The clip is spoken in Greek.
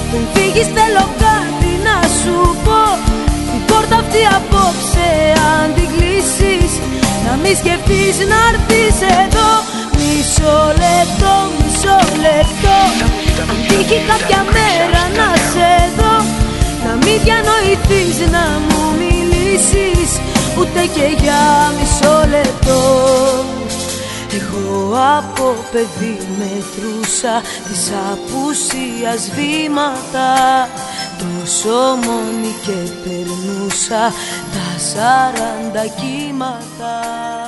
Πριν φύγεις θέλω κάτι να σου πω. Την πόρτα αυτή απόψε αν την κλείσεις, να μην σκεφτείς να έρθεις εδώ. Μισό λεπτό, μισό λεπτό. Αν τύχει κάποια μέρα να σε δω, να μην διανοηθείς να μου μιλήσεις ούτε και για μισό λεπτό. Εγώ από παιδί μετρούσα της απουσίας βήματα, τόσο μόνη και περνούσα τα 40 κύματα.